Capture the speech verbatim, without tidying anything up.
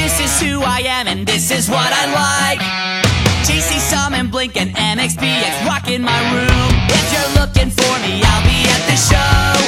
This is who I am and this is what I like. J C Summon, Blink, and M X P X rocking my room. If you're looking for me, I'll be at the show.